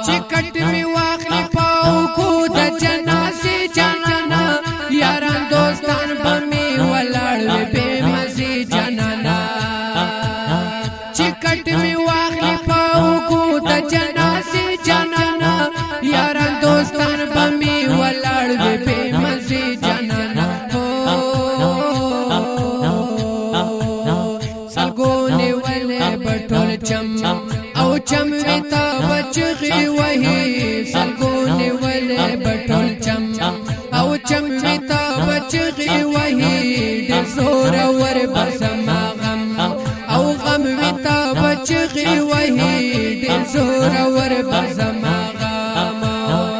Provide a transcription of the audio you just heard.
چکٹ می واخلی پاو کو د جنازې جانانا یاران دوستان بمی ولاړ وی بے مزي جانانا چکٹ می واخلی پاو کو د جنازې جانانا یاران دوستان بمی ولاړ وی بے مزي جانانا سلګونی ولې بټول چم او چم ویتا بچغي وهي سلګونی ولې بټول چم او چم ویتا بچغي وهي د زور ور بسما غم او غم ویتا بچغي وهي د زور ور بسما